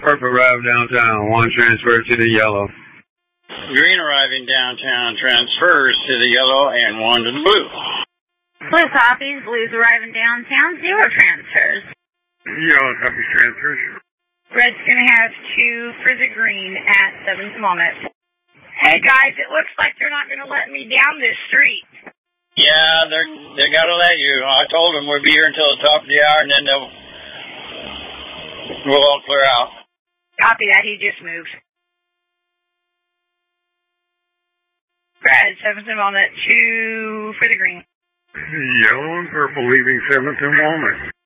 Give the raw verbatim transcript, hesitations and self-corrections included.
Purple arriving downtown. One transfer to the yellow. Green arriving downtown transfers to the yellow and one to the blue. Blue copies. Blues arriving downtown. Zero transfers. Yellow copies transfers. Red's going to have two for the green at seventh moment. Hey guys, it looks like they're not going to let me down this street. Yeah, they're they got to let you. I told them we'd be here until the top of the hour, and then they'll we'll all clear out. Copy that. He just moved. Red, seventh and walnut, two for the green. Yellow and purple leaving seventh and walnut.